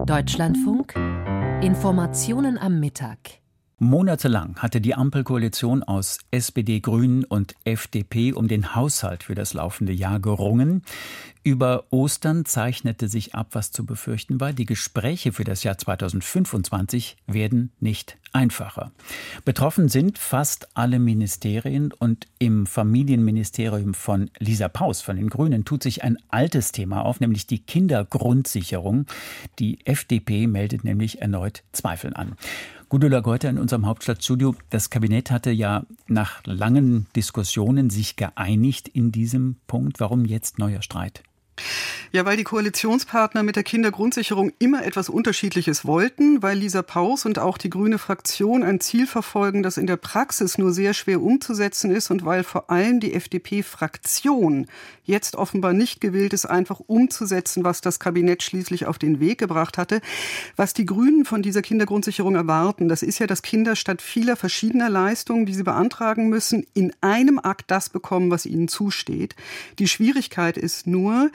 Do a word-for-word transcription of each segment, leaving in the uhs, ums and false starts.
Deutschlandfunk Informationen am Mittag. Monatelang hatte die Ampelkoalition aus S P D, Grünen und F D P um den Haushalt für das laufende Jahr gerungen. Über Ostern zeichnete sich ab, was zu befürchten war. Die Gespräche für das Jahr zweitausendfünfundzwanzig werden nicht einfacher. Betroffen sind fast alle Ministerien und im Familienministerium von Lisa Paus von den Grünen tut sich ein altes Thema auf, nämlich die Kindergrundsicherung. Die F D P meldet nämlich erneut Zweifel an. Gudula Geuter in unserem Hauptstadtstudio. Das Kabinett hatte ja nach langen Diskussionen sich geeinigt in diesem Punkt. Warum jetzt neuer Streit? Ja, weil die Koalitionspartner mit der Kindergrundsicherung immer etwas Unterschiedliches wollten, weil Lisa Paus und auch die grüne Fraktion ein Ziel verfolgen, das in der Praxis nur sehr schwer umzusetzen ist und weil vor allem die F D P-Fraktion jetzt offenbar nicht gewillt ist, einfach umzusetzen, was das Kabinett schließlich auf den Weg gebracht hatte. Was die Grünen von dieser Kindergrundsicherung erwarten, das ist ja, dass Kinder statt vieler verschiedener Leistungen, die sie beantragen müssen, in einem Akt das bekommen, was ihnen zusteht. Die Schwierigkeit ist nur,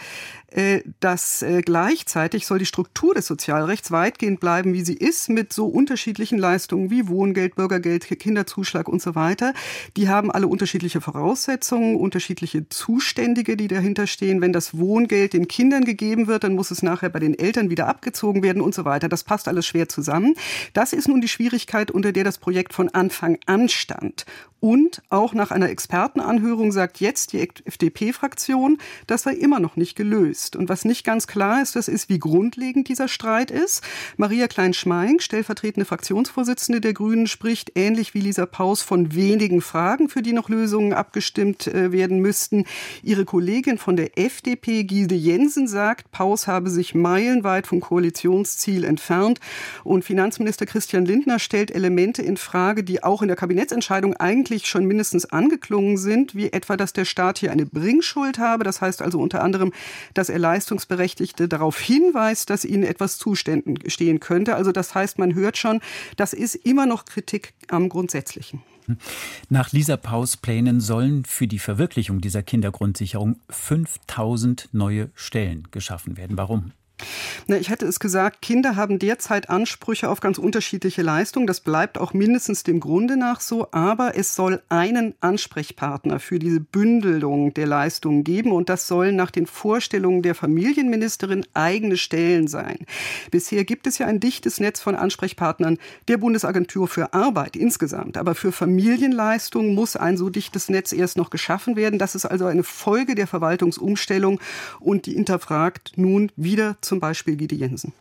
dass gleichzeitig soll die Struktur des Sozialrechts weitgehend bleiben, wie sie ist, mit so unterschiedlichen Leistungen wie Wohngeld, Bürgergeld, Kinderzuschlag und so weiter. Die haben alle unterschiedliche Voraussetzungen, unterschiedliche Zuständige, die dahinter stehen. Wenn das Wohngeld den Kindern gegeben wird, dann muss es nachher bei den Eltern wieder abgezogen werden und so weiter. Das passt alles schwer zusammen. Das ist nun die Schwierigkeit, unter der das Projekt von Anfang an stand. Und auch nach einer Expertenanhörung sagt jetzt die F D P-Fraktion, das sei immer noch nicht gelöst. Und was nicht ganz klar ist, das ist, wie grundlegend dieser Streit ist. Maria Klein-Schmeink, stellvertretende Fraktionsvorsitzende der Grünen, spricht ähnlich wie Lisa Paus von wenigen Fragen, für die noch Lösungen abgestimmt äh, werden müssten. Ihre Kollegin von der F D P, Gilde Jensen, sagt, Paus habe sich meilenweit vom Koalitionsziel entfernt. Und Finanzminister Christian Lindner stellt Elemente in Frage, die auch in der Kabinettsentscheidung eigentlich schon mindestens angeklungen sind, wie etwa, dass der Staat hier eine Bringschuld habe. Das heißt also unter anderem, dass er Leistungsberechtigte darauf hinweist, dass ihnen etwas zustehen könnte. Also das heißt, man hört schon, das ist immer noch Kritik am Grundsätzlichen. Nach Lisa Paus Plänen sollen für die Verwirklichung dieser Kindergrundsicherung fünftausend neue Stellen geschaffen werden. Warum? Na, ich hätte es gesagt, Kinder haben derzeit Ansprüche auf ganz unterschiedliche Leistungen. Das bleibt auch mindestens dem Grunde nach so. Aber es soll einen Ansprechpartner für diese Bündelung der Leistungen geben. Und das sollen nach den Vorstellungen der Familienministerin eigene Stellen sein. Bisher gibt es ja ein dichtes Netz von Ansprechpartnern der Bundesagentur für Arbeit insgesamt. Aber für Familienleistungen muss ein so dichtes Netz erst noch geschaffen werden. Das ist also eine Folge der Verwaltungsumstellung. Und die hinterfragt nun wieder zum Beispiel Gide Jensen.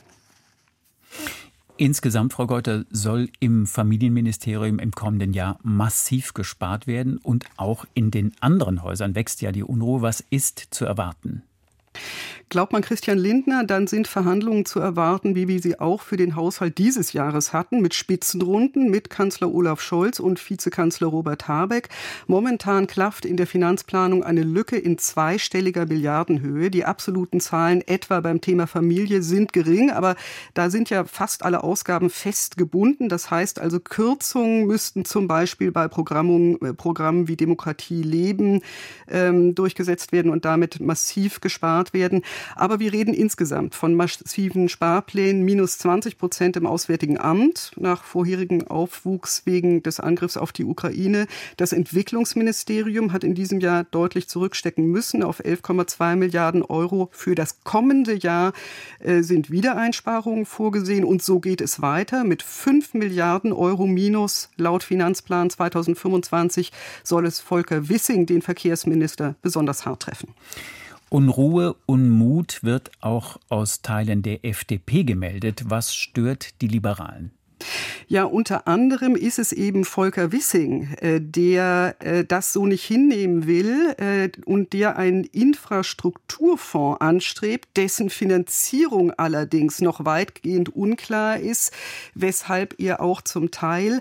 Insgesamt, Frau Geuter, soll im Familienministerium im kommenden Jahr massiv gespart werden. Und auch in den anderen Häusern wächst ja die Unruhe. Was ist zu erwarten? Glaubt man Christian Lindner, dann sind Verhandlungen zu erwarten, wie wir sie auch für den Haushalt dieses Jahres hatten, mit Spitzenrunden mit Kanzler Olaf Scholz und Vizekanzler Robert Habeck. Momentan klafft in der Finanzplanung eine Lücke in zweistelliger Milliardenhöhe. Die absoluten Zahlen etwa beim Thema Familie sind gering, aber da sind ja fast alle Ausgaben fest gebunden. Das heißt also, Kürzungen müssten zum Beispiel bei Programmen, Programmen wie Demokratie leben ähm, durchgesetzt werden und damit massiv gespart werden. Aber wir reden insgesamt von massiven Sparplänen, minus zwanzig Prozent im Auswärtigen Amt nach vorherigen Aufwuchs wegen des Angriffs auf die Ukraine. Das Entwicklungsministerium hat in diesem Jahr deutlich zurückstecken müssen auf elf Komma zwei Milliarden Euro. Für das kommende Jahr äh, sind Wiedereinsparungen vorgesehen und so geht es weiter. Mit fünf Milliarden Euro minus laut Finanzplan zweitausendfünfundzwanzig soll es Volker Wissing, den Verkehrsminister, besonders hart treffen. Unruhe, Unmut wird auch aus Teilen der F D P gemeldet. Was stört die Liberalen? Ja, unter anderem ist es eben Volker Wissing, äh, der äh, das so nicht hinnehmen will äh, und der einen Infrastrukturfonds anstrebt, dessen Finanzierung allerdings noch weitgehend unklar ist, weshalb er auch zum Teil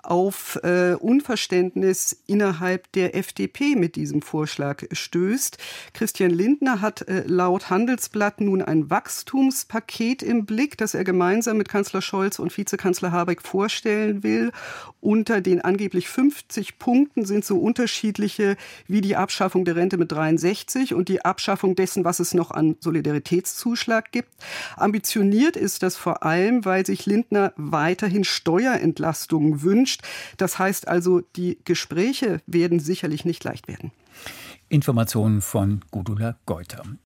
auf äh, Unverständnis innerhalb der F D P mit diesem Vorschlag stößt. Christian Lindner hat äh, laut Handelsblatt nun ein Wachstumspaket im Blick, das er gemeinsam mit Kanzler Scholz und Vizekanzler Habeck vorstellen will. Unter den angeblich fünfzig Punkten sind so unterschiedliche wie die Abschaffung der Rente mit dreiundsechzig und die Abschaffung dessen, was es noch an Solidaritätszuschlag gibt. Ambitioniert ist das vor allem, weil sich Lindner weiterhin Steuerentlastungen wünscht. Das heißt also, die Gespräche werden sicherlich nicht leicht werden. Informationen von Gudula Geuter.